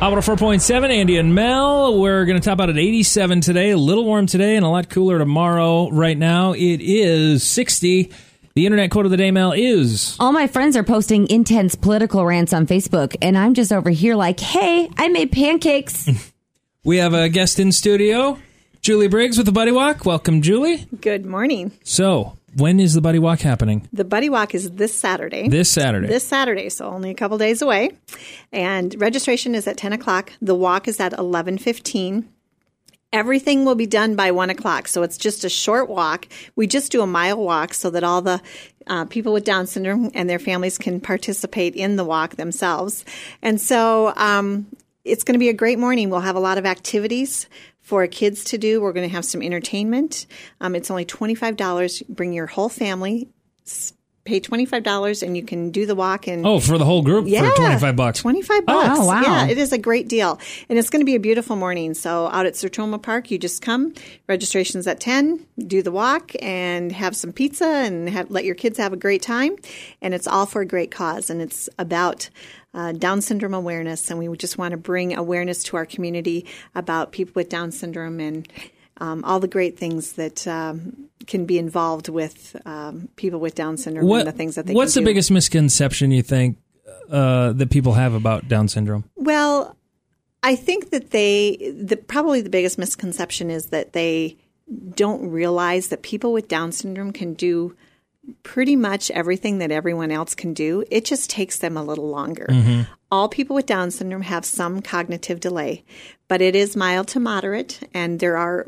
Hot 104.7, Andy and Mel. We're going to top out at 87 today. A little warm today and a lot cooler tomorrow. Right now, it is 60. The internet quote of the day, Mel, is... All my friends are posting intense political rants on Facebook, and I'm just over here like, hey, I made pancakes. We have a guest in studio, Julie Briggs with the Buddy Walk. Welcome, Julie. Good morning. So, when is the Buddy Walk happening? The Buddy Walk is this Saturday. This Saturday, so only a couple days away. And registration is at 10 o'clock. The walk is at 11:15. Everything will be done by 1 o'clock, so it's just a short walk. We just do a mile walk so that all the people with Down syndrome and their families can participate in the walk themselves. And so it's going to be a great morning. We'll have a lot of activities for kids to do. We're going to have some entertainment. It's only $25. Bring your whole family. Pay $25 and you can do the walk. And for the whole group for $25. $25. Oh, wow. Yeah, it is a great deal. And it's going to be a beautiful morning. So out at Sertoma Park, you just come. Registration's at 10. Do the walk and have some pizza and let your kids have a great time. And it's all for a great cause. And it's about Down syndrome awareness. And we just want to bring awareness to our community about people with Down syndrome and all the great things that can be involved with people with Down syndrome and the things that they What's can the do. biggest misconception you think that people have about Down syndrome? Well, I think that probably the biggest misconception is that they don't realize that people with Down syndrome can do pretty much everything that everyone else can do. It just takes them a little longer. Mm-hmm. All people with Down syndrome have some cognitive delay, but it is mild to moderate. And there are,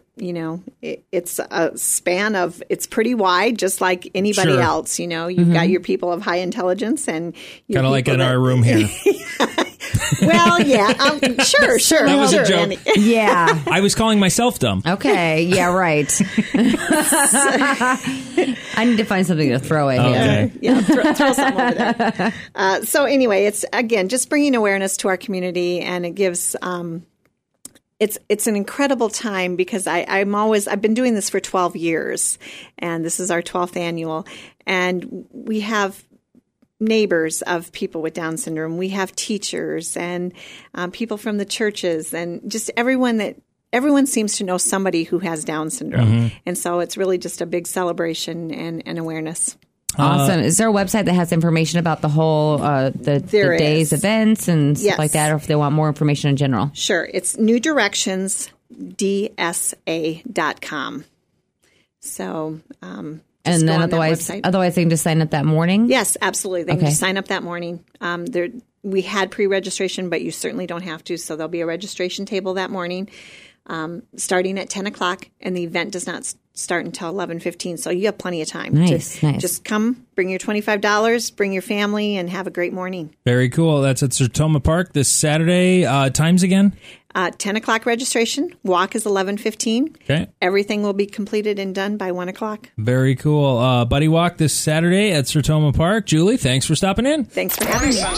it's a span of, it's pretty wide, just like anybody else. You've got your people of high intelligence and kind of like in our room here. Well, yeah, sure. That was a joke. Andy. Yeah. I was calling myself dumb. Okay. Yeah, right. I need to find something to throw at Okay. Yeah, throw something over there. So anyway, it's, again, just bringing awareness to our community, and it gives it's an incredible time because I've been doing this for 12 years, and this is our 12th annual, and we have neighbors of people with Down syndrome. We have teachers and people from the churches, and just everyone seems to know somebody who has Down syndrome. Mm-hmm. And so it's really just a big celebration and awareness. Awesome. Is there a website that has information about the whole, the day's events and stuff like that, or if they want more information in general? Sure. It's newdirectionsdsa.com. So, and then otherwise they can just sign up that morning? Yes, absolutely. They can just sign up that morning. We had pre-registration, but you certainly don't have to. So there'll be a registration table that morning starting at 10 o'clock, and the event does not start until 11:15. So you have plenty of time. Nice. Just come, bring your $25, bring your family, and have a great morning. Very cool. That's at Sertoma Park this Saturday. Times again? 10 o'clock registration. Walk is 11:15. Okay. Everything will be completed and done by 1 o'clock. Very cool. Buddy Walk this Saturday at Sertoma Park. Julie, thanks for stopping in. Thanks for having me.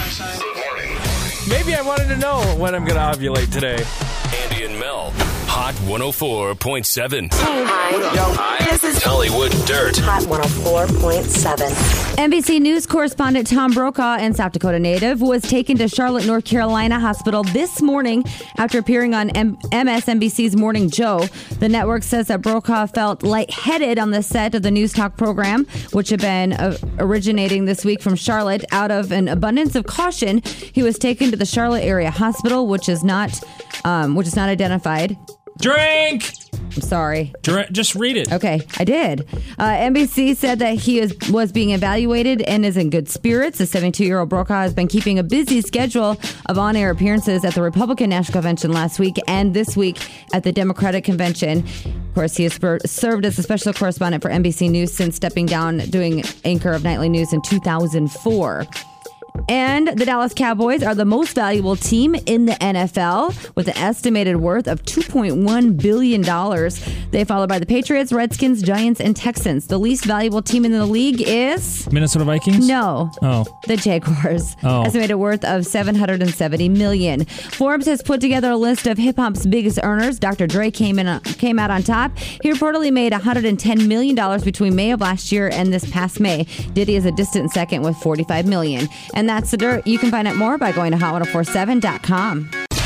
Maybe I wanted to know when I'm going to ovulate today. Andy and Mel, Hot 104.7. Hi. This is Hollywood Dirt. Hot 104.7. NBC News correspondent Tom Brokaw, and South Dakota native, was taken to Charlotte, North Carolina hospital this morning after appearing on MSNBC's Morning Joe. The network says that Brokaw felt lightheaded on the set of the News Talk program, which had been originating this week from Charlotte. Out of an abundance of caution, he was taken to the Charlotte area hospital, which is not identified. Drink! I'm sorry. Just read it. Okay, I did. NBC said that he was being evaluated and is in good spirits. The 72-year-old Brokaw has been keeping a busy schedule of on-air appearances at the Republican National Convention last week and this week at the Democratic Convention. Of course, he has served as a special correspondent for NBC News since stepping down doing anchor of nightly news in 2004. And the Dallas Cowboys are the most valuable team in the NFL with an estimated worth of $2.1 billion. They followed by the Patriots, Redskins, Giants, and Texans. The least valuable team in the league is... Minnesota Vikings? No. Oh. The Jaguars. Oh. Estimated worth of $770 million. Forbes has put together a list of hip-hop's biggest earners. Dr. Dre came out on top. He reportedly made $110 million between May of last year and this past May. Diddy is a distant second with $45 million. And that's the dirt. You can find out more by going to hot1047.com.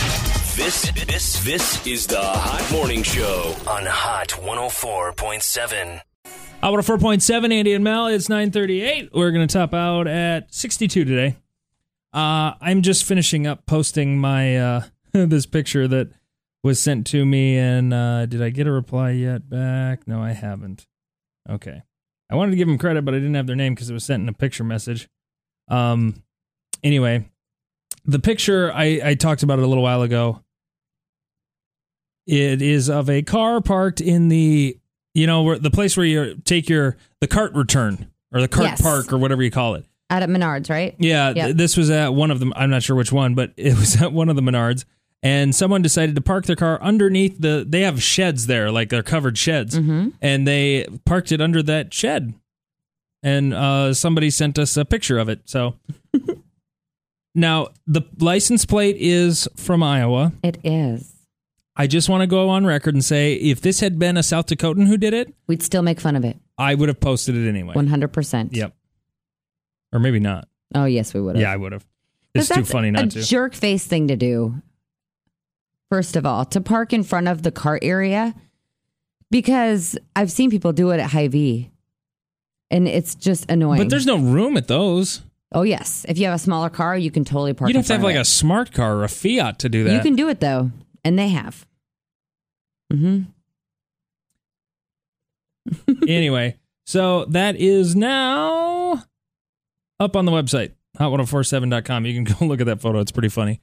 This is the Hot Morning Show on Hot 104.7. Hot 104.7, Andy and Mel. It's 9:38. We're going to top out at 62 today. I'm just finishing up posting my this picture that was sent to me, and did I get a reply yet back? No, I haven't. Okay. I wanted to give them credit, but I didn't have their name because it was sent in a picture message. Anyway, the picture, I talked about it a little while ago. It is of a car parked in the, where the place where you take the cart return, or the cart park, or whatever you call it. Out at Menards, right? Yeah, Yep. This was at one of them. I'm not sure which one, but it was at one of the Menards. And someone decided to park their car underneath they have sheds there, like they're covered sheds. Mm-hmm. And they parked it under that shed. And somebody sent us a picture of it. So now the license plate is from Iowa. It is. I just want to go on record and say, if this had been a South Dakotan who did it, We'd still make fun of it. I would have posted it anyway. 100%. Yep. Or maybe not. Oh, yes, we would have. Yeah, I would have. It's too funny not to. That's a jerk face thing to do. First of all, to park in front of the cart area, because I've seen people do it at Hy-Vee, and it's just annoying. But there's no room at those. Oh, yes. If you have a smaller car, you can totally park. You'd have to have in front like of a smart car or a Fiat to do that. You can do it, though, and they have. Mm-hmm. Anyway, so that is now up on the website, hot1047.com. You can go look at that photo. It's pretty funny.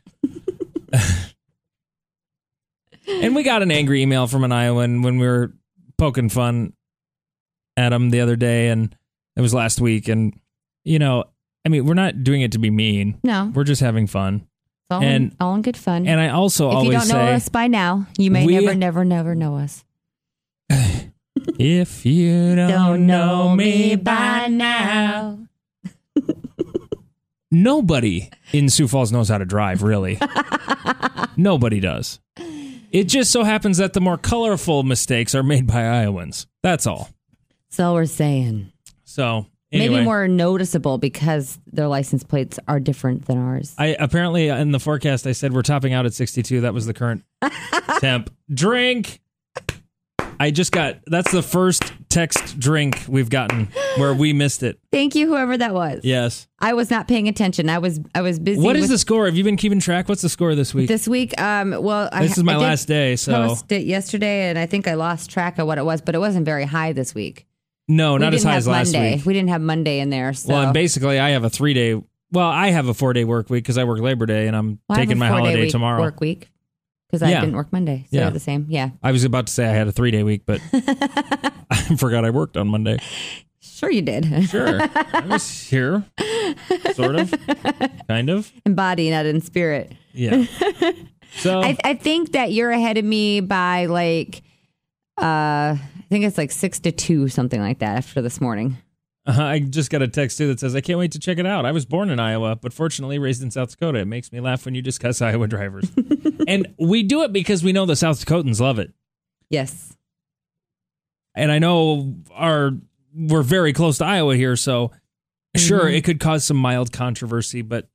And we got an angry email from an Iowan when we were poking fun at him the other day, and it was last week. And, we're not doing it to be mean. No. We're just having fun. It's all in good fun. And I also if always you don't know us by now, you may never know us. If you don't know me by now. Nobody in Sioux Falls knows how to drive, really. Nobody does. It just so happens that the more colorful mistakes are made by Iowans. That's all. That's all we're saying. So, anyway. Maybe more noticeable because their license plates are different than ours. Apparently, in the forecast, I said we're topping out at 62. That was the current temp. Drink! That's the first text drink we've gotten where we missed it. Thank you, whoever that was. Yes. I was not paying attention. I was busy. What is the score? Have you been keeping track? What's the score this week? This week, this is my last day, so. Post it yesterday, and I think I lost track of what it was, but it wasn't very high this week. No, not as high as last week. We didn't have Monday in there. So. Well, and basically, I have a 3-day. Well, I have a 4-day work week because I work Labor Day, and I'm taking my holiday tomorrow. Work week. Because I didn't work Monday. So they're the same. Yeah. I was about to say I had a 3-day week, but I forgot I worked on Monday. Sure you did. Sure. I was here. Sort of. Kind of. In body, not in spirit. Yeah. So I think that you're ahead of me by I think it's 6-2, something like that after this morning. I just got a text too that says, I can't wait to check it out. I was born in Iowa, but fortunately raised in South Dakota. It makes me laugh when you discuss Iowa drivers. And we do it because we know the South Dakotans love it. Yes. And I know we're very close to Iowa here, so sure, it could cause some mild controversy, but,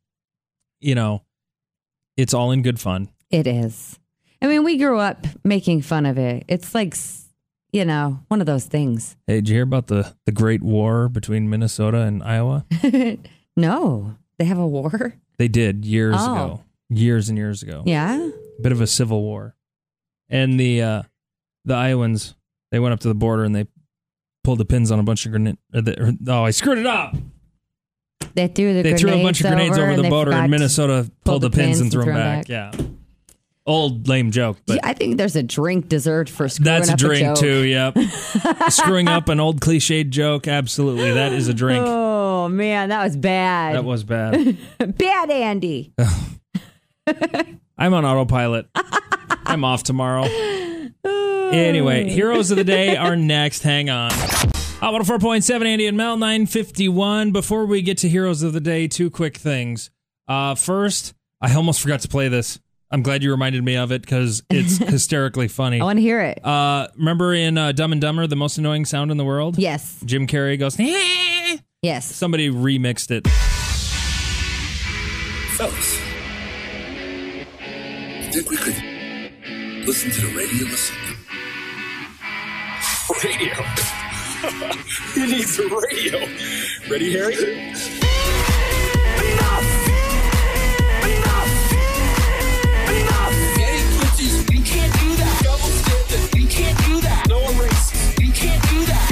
it's all in good fun. It is. I mean, we grew up making fun of it. It's one of those things. Hey, did you hear about the Great War between Minnesota and Iowa? No. They have a war? They did years ago. Years and years ago. Yeah? Bit of a civil war. And the Iowans, they went up to the border and they pulled the pins on a bunch of grenades. I screwed it up! They threw a bunch of grenades over the border, and Minnesota pulled the pins and threw them back. Yeah. Old lame joke. But I think there's a drink deserved for screwing that's up a drink joke. too, yep. Screwing up an old cliched joke, absolutely. That is a drink. Oh, man, that was bad. That was bad. Bad, Andy. I'm on autopilot. I'm off tomorrow. Anyway, heroes of the day are next. Hang on. 104.7, Andy and Mel, 9:51. Before we get to heroes of the day, two quick things. First, I almost forgot to play this. I'm glad you reminded me of it because it's hysterically funny. I want to hear it. Remember in Dumb and Dumber, the most annoying sound in the world? Yes. Jim Carrey goes, Yes. Somebody remixed it. Fellas, I think we could Listen to the radio. Listen. Radio. Who needs a radio? Ready, Harry? Enough! Getting bitches, you can't do that. Double standard, you can't do that. No one racist, you can't do that.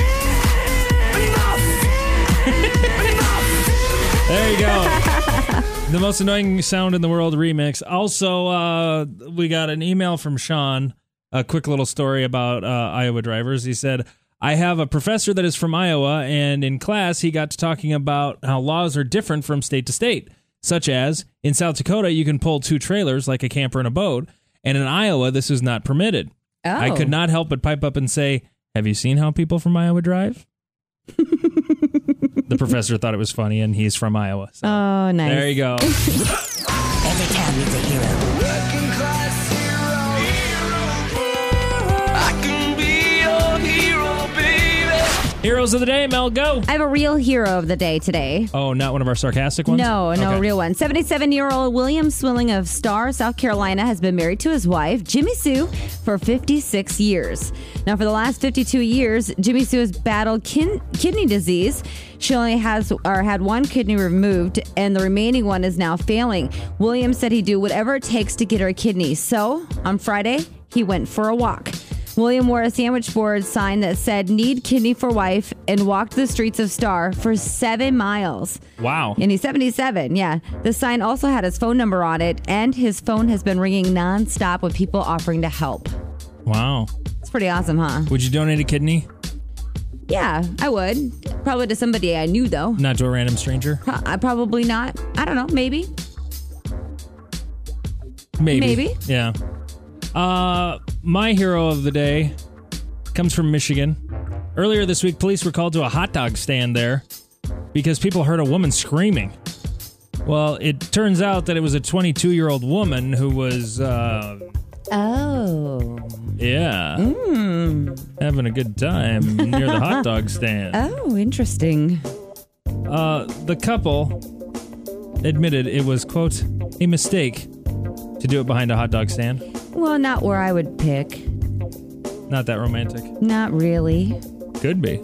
Enough! There you go. The most annoying sound in the world remix. Also, we got an email from Sean. A quick little story about Iowa drivers. He said, I have a professor that is from Iowa, and in class he got to talking about how laws are different from state to state, such as in South Dakota you can pull 2 trailers like a camper and a boat, and in Iowa this is not permitted. Oh. I could not help but pipe up and say, have you seen how people from Iowa drive? The professor thought it was funny, and he's from Iowa. So. Oh, nice. There you go. Every town needs a hero. Working class hero. I can be your hero, baby. Heroes of the day, Mel, go. I have a real hero of the day today. Oh, not one of our sarcastic ones? No, Okay. real one. 77-year-old William Swilling of Star, South Carolina, has been married to his wife, Jimmy Sue, for 56 years. Now, for the last 52 years, Jimmy Sue has battled kidney disease. She only had 1 kidney removed, and the remaining one is now failing. William said he'd do whatever it takes to get her a kidney. So, on Friday, he went for a walk. William wore a sandwich board sign that said, need kidney for wife, and walked the streets of Star for 7 miles. Wow. And he's 77, yeah. The sign also had his phone number on it, and his phone has been ringing nonstop with people offering to help. Wow. It's pretty awesome, huh? Would you donate a kidney? Yeah, I would. Probably to somebody I knew, though. Not to a random stranger? Probably not. I don't know. Maybe. Maybe. Yeah. My hero of the day comes from Michigan. Earlier this week, police were called to a hot dog stand there because people heard a woman screaming. Well, it turns out that it was a 22-year-old woman who was, having a good time near the hot dog stand. Oh, interesting. The couple admitted it was, quote, a mistake to do it behind a hot dog stand. Well, not where I would pick. Not that romantic. Not really. Could be.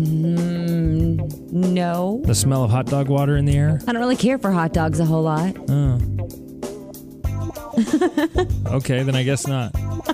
No. The smell of hot dog water in the air? I don't really care for hot dogs a whole lot. Oh. Okay, then I guess not.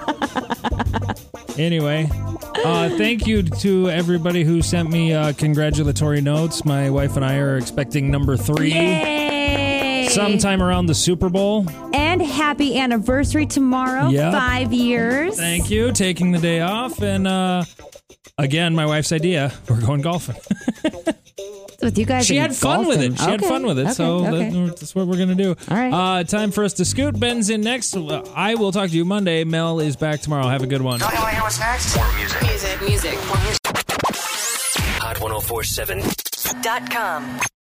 Anyway, thank you to everybody who sent me congratulatory notes. My wife and I are expecting number 3. Yay! Sometime around the Super Bowl. And happy anniversary tomorrow. Yep. 5 years. Thank you. Taking the day off. And again, my wife's idea. We're going golfing. With you guys. She had fun with it. She had fun with it. So that's what we're going to do. All right. Time for us to scoot. Ben's in next. I will talk to you Monday. Mel is back tomorrow. Have a good one. Don't you want to hear what's next? More music. Music. Hot 1047. .com.